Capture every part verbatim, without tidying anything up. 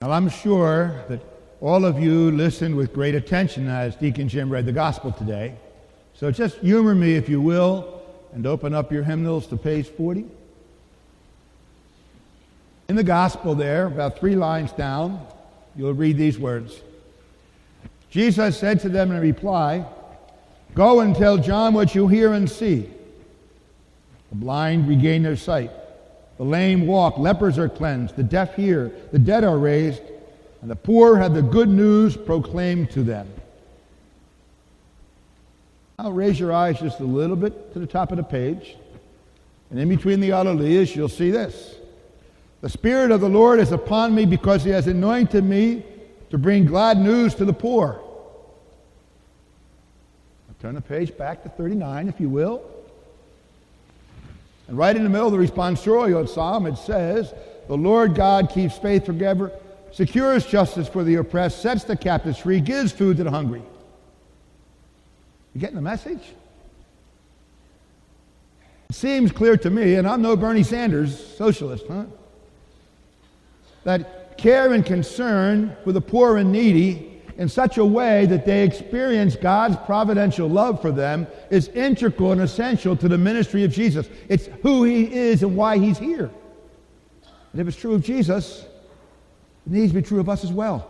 Now, I'm sure that all of you listened with great attention as Deacon Jim read the gospel today. So just humor me, if you will, and open up your hymnals to page forty. In the gospel there, about three lines down, you'll read these words. Jesus said to them in reply, "Go and tell John what you hear and see. The blind regain their sight. The lame walk, lepers are cleansed, the deaf hear, the dead are raised, and the poor have the good news proclaimed to them." Now raise your eyes just a little bit to the top of the page, and in between the alleluias you'll see this. "The Spirit of the Lord is upon me because he has anointed me to bring glad news to the poor." Now turn the page back to thirty-nine, if you will. And right in the middle of the responsorial psalm, it says, "The Lord God keeps faith forever, secures justice for the oppressed, sets the captives free, gives food to the hungry." You getting the message? It seems clear to me, and I'm no Bernie Sanders socialist, huh? that care and concern for the poor and needy in such a way that they experience God's providential love for them is integral and essential to the ministry of Jesus. It's who he is and why he's here. And if it's true of Jesus, it needs to be true of us as well.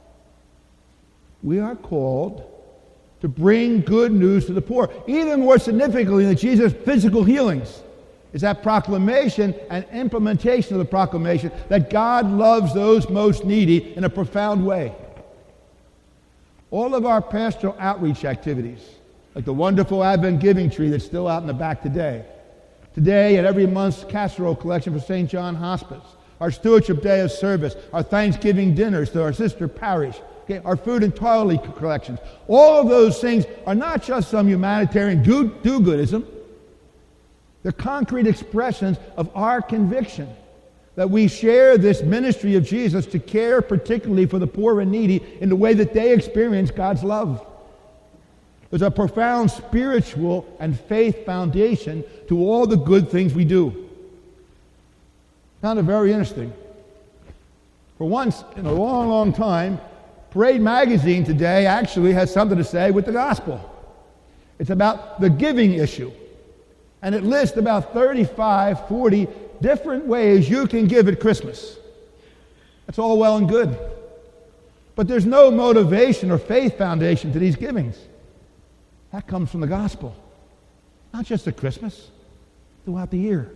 We are called to bring good news to the poor. Even more significantly than Jesus' physical healings is that proclamation and implementation of the proclamation that God loves those most needy in a profound way. All of our pastoral outreach activities, like the wonderful Advent giving tree that's still out in the back today, today at every month's casserole collection for Saint John Hospice, our Stewardship Day of Service, our Thanksgiving dinners to our sister parish, okay, our food and toilet collections, all of those things are not just some humanitarian do-goodism. They're concrete expressions of our conviction that we share this ministry of Jesus to care particularly for the poor and needy in the way that they experience God's love. There's a profound spiritual and faith foundation to all the good things we do. Found it very interesting. For once in a long, long time, Parade Magazine today actually has something to say with the gospel. It's about the giving issue. And it lists about thirty-five, forty different ways you can give at Christmas. That's all well and good. But there's no motivation or faith foundation to these givings. That comes from the gospel. Not just at Christmas, throughout the year.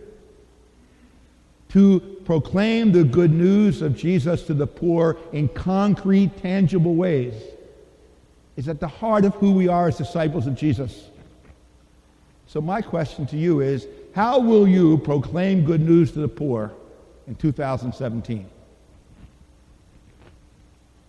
To proclaim the good news of Jesus to the poor in concrete, tangible ways is at the heart of who we are as disciples of Jesus. So my question to you is, how will you proclaim good news to the poor in two thousand seventeen?